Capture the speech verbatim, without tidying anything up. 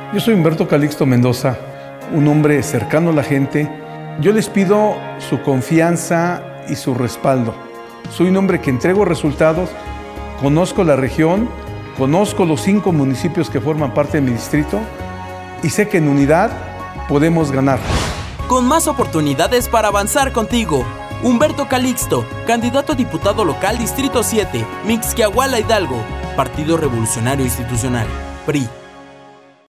Yo soy Humberto Calixto Mendoza, un hombre cercano a la gente. Yo les pido su confianza y su respaldo. Soy un hombre que entrego resultados, conozco la región, conozco los cinco municipios que forman parte de mi distrito y sé que en unidad podemos ganar. Con más oportunidades para avanzar contigo. Humberto Calixto, candidato a diputado local Distrito siete, Mixquiahuala, Hidalgo, Partido Revolucionario Institucional, P R I.